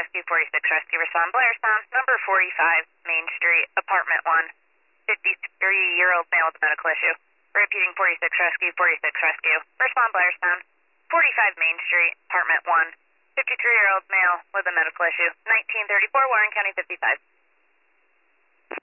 Rescue 46 Rescue, respond Blairstown, number 45 Main Street, apartment 1, 53-year-old male with a medical issue. Repeating 46 Rescue, 46 Rescue, respond Blairstown, 45 Main Street, apartment 1, 53-year-old male with a medical issue, 1934 Warren County 55.